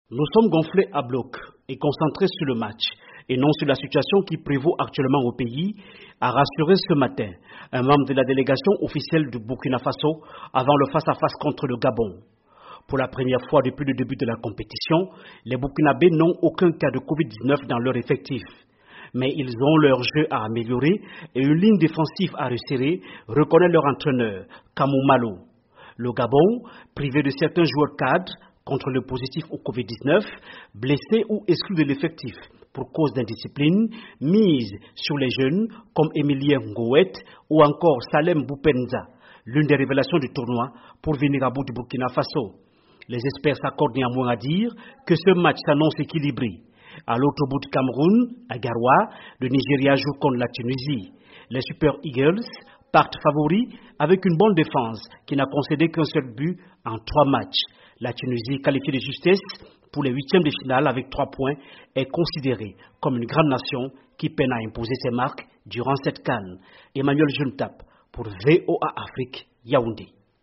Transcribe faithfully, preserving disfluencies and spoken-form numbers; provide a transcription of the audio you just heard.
Nous sommes gonflés à bloc et concentrés sur le match et non sur la situation qui prévaut actuellement au pays, a rassuré ce matin un membre de la délégation officielle du Burkina Faso avant le face-à-face contre le Gabon. Pour la première fois depuis le début de la compétition, les Burkinabés n'ont aucun cas de covid dix-neuf dans leur effectif. Mais ils ont leur jeu à améliorer et une ligne défensive à resserrer, reconnaît leur entraîneur, Kamou Malo. Le Gabon, privé de certains joueurs cadres contre le positif au covid dix-neuf, blessés ou exclus de l'effectif pour cause d'indiscipline, mise sur les jeunes comme Emilien Ngouet ou encore Salem Boupenza, l'une des révélations du tournoi pour venir à bout du Burkina Faso. Les experts s'accordent néanmoins à dire que ce match s'annonce équilibré. À l'autre bout du Cameroun, à Garoua, le Nigeria joue contre la Tunisie. Les Super Eagles partent favoris avec une bonne défense qui n'a concédé qu'un seul but en trois matchs. La Tunisie, qualifiée de justesse pour les huitièmes de finale avec trois points, est considérée comme une grande nation qui peine à imposer ses marques durant cette CAN. Emmanuel Juntap pour V O A Afrique, Yaoundé.